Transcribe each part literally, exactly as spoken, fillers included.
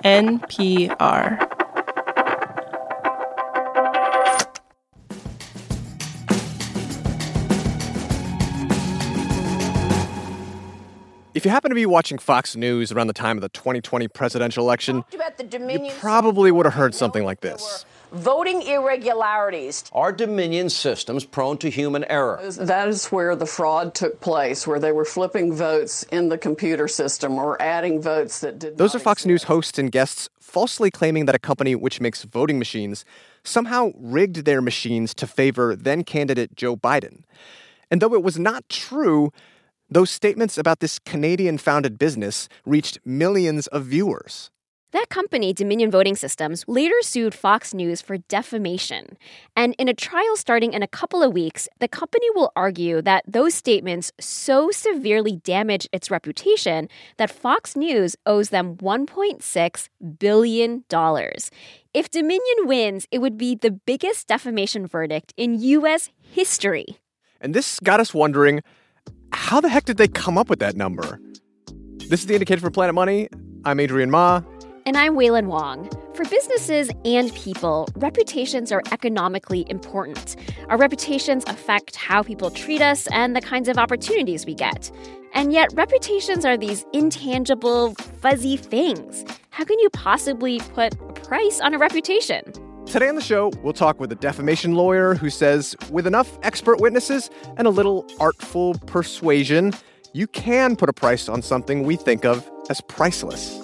N P R. If you happen to be watching Fox News around the time of the twenty twenty presidential election, you probably would have heard something like this. Voting irregularities. Are Dominion systems prone to human error? That is where the fraud took place, where they were flipping votes in the computer system or adding votes that did Those not are Fox exist. News hosts and guests falsely claiming that a company which makes voting machines somehow rigged their machines to favor then-candidate Joe Biden. And though it was not true, those statements about this Canadian-founded business reached millions of viewers. That company, Dominion Voting Systems, later sued Fox News for defamation. And in a trial starting in a couple of weeks, the company will argue that those statements so severely damaged its reputation that Fox News owes them one point six billion dollars. If Dominion wins, it would be the biggest defamation verdict in U S history. And this got us wondering, how the heck did they come up with that number? This is The Indicator from Planet Money. I'm Adrian Ma. And I'm Waylon Wong. For businesses and people, reputations are economically important. Our reputations affect how people treat us and the kinds of opportunities we get. And yet, reputations are these intangible, fuzzy things. How can you possibly put a price on a reputation? Today on the show, we'll talk with a defamation lawyer who says with enough expert witnesses and a little artful persuasion, you can put a price on something we think of as priceless.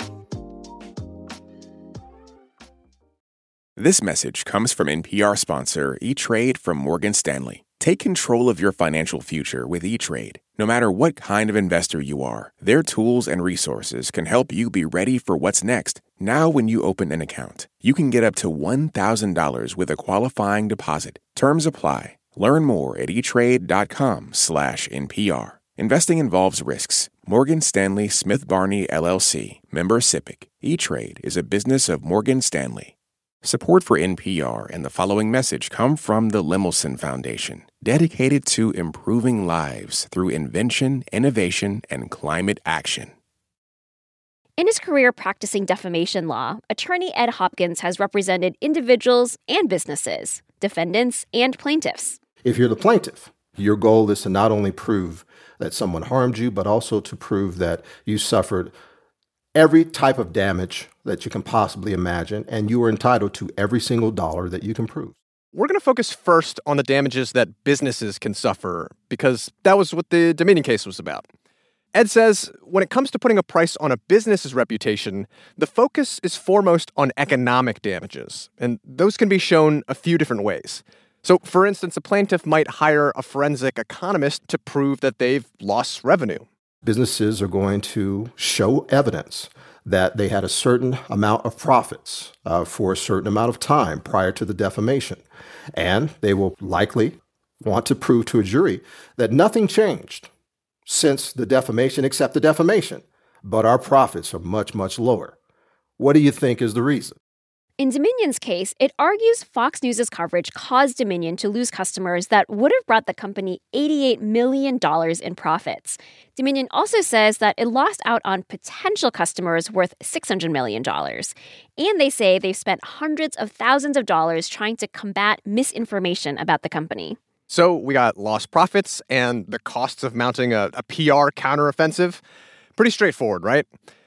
This message comes from N P R sponsor E-Trade from Morgan Stanley. Take control of your financial future with E-Trade. No matter what kind of investor you are, their tools and resources can help you be ready for what's next. Now when you open an account, you can get up to one thousand dollars with a qualifying deposit. Terms apply. Learn more at etrade.com slash NPR. Investing involves risks. Morgan Stanley Smith Barney, L L C. Member SIPC. E-Trade is a business of Morgan Stanley. Support for N P R and the following message come from the Lemelson Foundation, dedicated to improving lives through invention, innovation, and climate action. In his career practicing defamation law, attorney Ed Hopkins has represented individuals and businesses, defendants and plaintiffs. If you're the plaintiff, your goal is to not only prove that someone harmed you, but also to prove that you suffered every type of damage that you can possibly imagine, and you are entitled to every single dollar that you can prove. We're going to focus first on the damages that businesses can suffer, because that was what the Dominion case was about. Ed says when it comes to putting a price on a business's reputation, the focus is foremost on economic damages, and those can be shown a few different ways. So, for instance, a plaintiff might hire a forensic economist to prove that they've lost revenue. Businesses are going to show evidence that they had a certain amount of profits uh, for a certain amount of time prior to the defamation. And they will likely want to prove to a jury that nothing changed since the defamation except the defamation, but our profits are much, much lower. What do you think is the reason? In Dominion's case, it argues Fox News' coverage caused Dominion to lose customers that would have brought the company eighty-eight million dollars in profits. Dominion also says that it lost out on potential customers worth six hundred million dollars. And they say they've spent hundreds of thousands of dollars trying to combat misinformation about the company. So we got lost profits and the costs of mounting a, a P R counteroffensive. Pretty straightforward, right?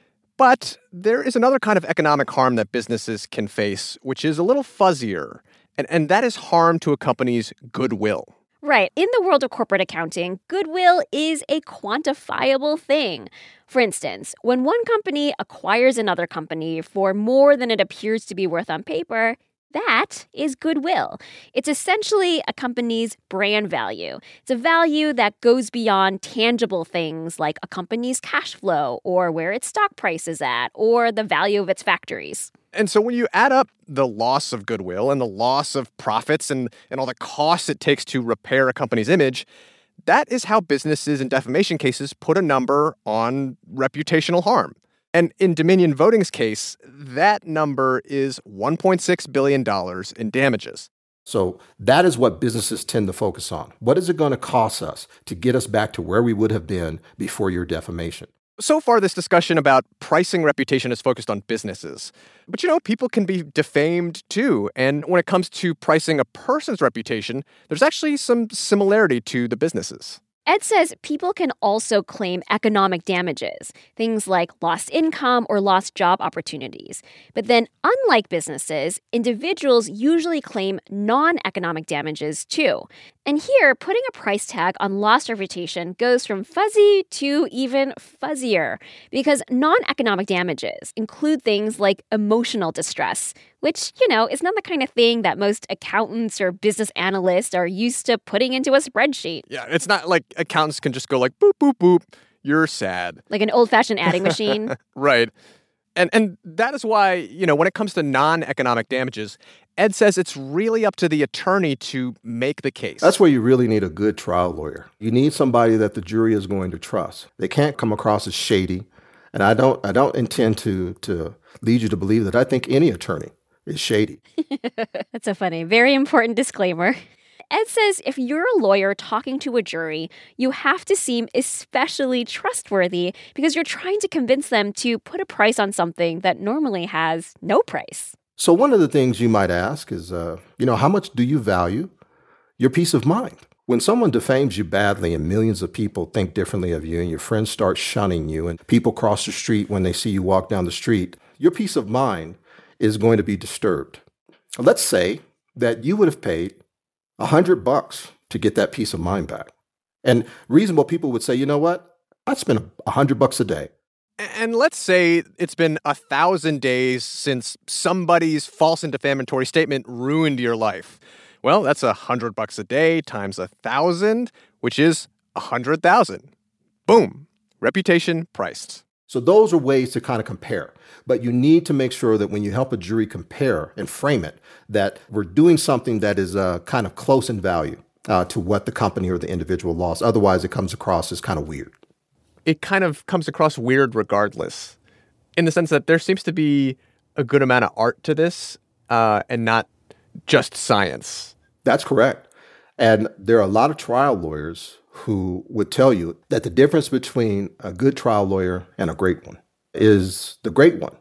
But there is another kind of economic harm that businesses can face, which is a little fuzzier, and, and that is harm to a company's goodwill. Right. In the world of corporate accounting, goodwill is a quantifiable thing. For instance, when one company acquires another company for more than it appears to be worth on paper, that is goodwill. It's essentially a company's brand value. It's a value that goes beyond tangible things like a company's cash flow or where its stock price is at or the value of its factories. And so when you add up the loss of goodwill and the loss of profits and, and all the costs it takes to repair a company's image, that is how businesses in defamation cases put a number on reputational harm. And in Dominion Voting's case, that number is one point six billion dollars in damages. So that is what businesses tend to focus on. What is it going to cost us to get us back to where we would have been before your defamation? So far, this discussion about pricing reputation is focused on businesses. But, you know, people can be defamed too. And when it comes to pricing a person's reputation, there's actually some similarity to the businesses. Ed says people can also claim economic damages, things like lost income or lost job opportunities. But then, unlike businesses, individuals usually claim non-economic damages too. And here, putting a price tag on lost reputation goes from fuzzy to even fuzzier, because non-economic damages include things like emotional distress, which, you know, is not the kind of thing that most accountants or business analysts are used to putting into a spreadsheet. Yeah, it's not like accountants can just go like, boop, boop, boop, you're sad. Like an old-fashioned adding machine. Right. And and that is why, you know, when it comes to non-economic damages, Ed says it's really up to the attorney to make the case. That's where you really need a good trial lawyer. You need somebody that the jury is going to trust. They can't come across as shady. And I don't I don't intend to to lead you to believe that I think any attorney is shady. That's so funny. Very important disclaimer. Ed says if you're a lawyer talking to a jury, you have to seem especially trustworthy because you're trying to convince them to put a price on something that normally has no price. So one of the things you might ask is, uh, you know, how much do you value your peace of mind? When someone defames you badly and millions of people think differently of you and your friends start shunning you and people cross the street when they see you walk down the street, your peace of mind is going to be disturbed. Let's say that you would have paid a hundred bucks to get that peace of mind back. And reasonable people would say, you know what? I'd spend a hundred bucks a day. And let's say it's been a thousand days since somebody's false and defamatory statement ruined your life. Well, that's a hundred bucks a day times a thousand, which is a hundred thousand. Boom. Reputation priced. So those are ways to kind of compare. But you need to make sure that when you help a jury compare and frame it, that we're doing something that is uh, kind of close in value uh, to what the company or the individual lost. Otherwise, it comes across as kind of weird. It kind of comes across weird regardless, in the sense that there seems to be a good amount of art to this uh, and not just science. That's correct. And there are a lot of trial lawyers who would tell you that the difference between a good trial lawyer and a great one is the great one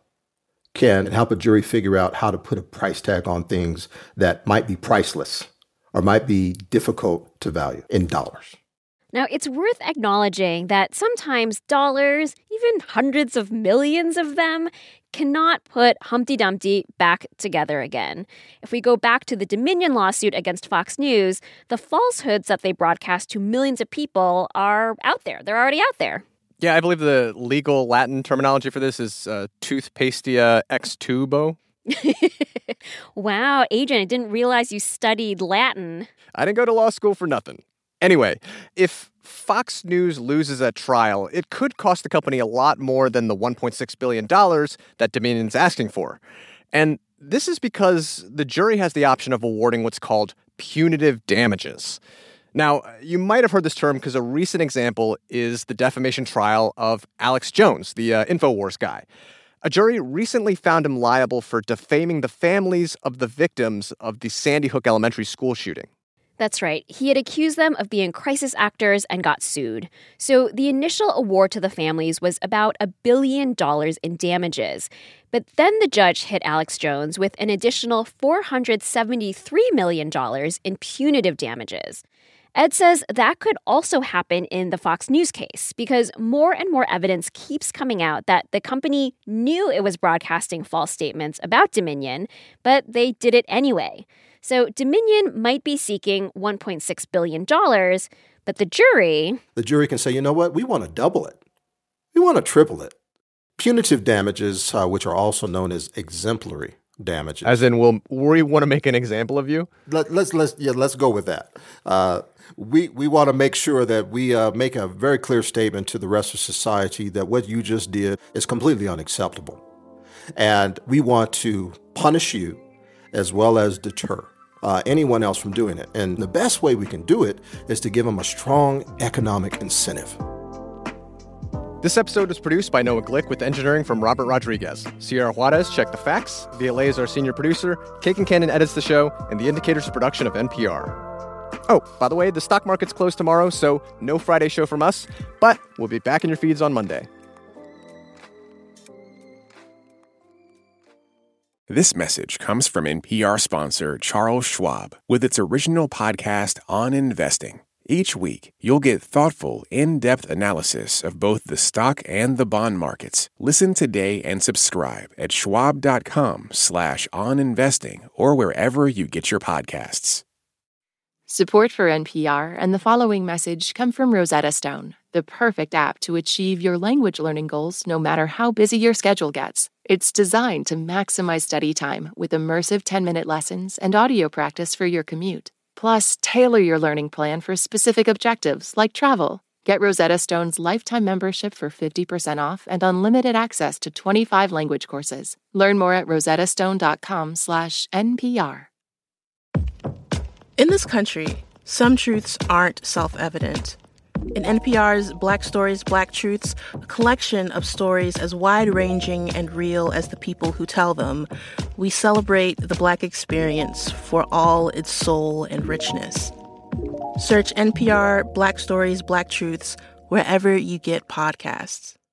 can help a jury figure out how to put a price tag on things that might be priceless or might be difficult to value in dollars. Now, it's worth acknowledging that sometimes dollars, even hundreds of millions of them, cannot put Humpty Dumpty back together again. If we go back to the Dominion lawsuit against Fox News, the falsehoods that they broadcast to millions of people are out there. They're already out there. Yeah, I believe the legal Latin terminology for this is uh, toothpastia ex tubo. Wow, Adrian, I didn't realize you studied Latin. I didn't go to law school for nothing. Anyway, if Fox News loses at trial, it could cost the company a lot more than the one point six billion dollars that Dominion's asking for. And this is because the jury has the option of awarding what's called punitive damages. Now, you might have heard this term because a recent example is the defamation trial of Alex Jones, the uh, InfoWars guy. A jury recently found him liable for defaming the families of the victims of the Sandy Hook Elementary School shooting. That's right. He had accused them of being crisis actors and got sued. So the initial award to the families was about a billion dollars in damages. But then the judge hit Alex Jones with an additional four hundred seventy-three million dollars in punitive damages. Ed says that could also happen in the Fox News case because more and more evidence keeps coming out that the company knew it was broadcasting false statements about Dominion, but they did it anyway. So Dominion might be seeking one point six billion dollars, but the jury... The jury can say, you know what, we want to double it. We want to triple it. Punitive damages, uh, which are also known as exemplary damages. As in, we'll, we want to make an example of you? Let, let's let's yeah, let's go with that. Uh, we we want to make sure that we uh, make a very clear statement to the rest of society that what you just did is completely unacceptable. And we want to punish you as well as deter Uh, anyone else from doing it. And the best way we can do it is to give them a strong economic incentive. This episode was produced by Noah Glick with engineering from Robert Rodriguez. Sierra Juarez checked the facts. V L A is our senior producer. Kagan Cannon edits the show. And The Indicator's a production of N P R. Oh, by the way, the stock market's closed tomorrow, so no Friday show from us. But we'll be back in your feeds on Monday. This message comes from N P R sponsor Charles Schwab with its original podcast on investing. Each week, you'll get thoughtful, in-depth analysis of both the stock and the bond markets. Listen today and subscribe at schwab.com slash on investing or wherever you get your podcasts. Support for N P R and the following message come from Rosetta Stone, the perfect app to achieve your language learning goals no matter how busy your schedule gets. It's designed to maximize study time with immersive ten-minute lessons and audio practice for your commute. Plus, tailor your learning plan for specific objectives like travel. Get Rosetta Stone's lifetime membership for fifty percent off and unlimited access to twenty-five language courses. Learn more at rosettastone.com slash NPR. In this country, some truths aren't self-evident. In N P R's Black Stories, Black Truths, a collection of stories as wide-ranging and real as the people who tell them, we celebrate the Black experience for all its soul and richness. Search N P R Black Stories, Black Truths wherever you get podcasts.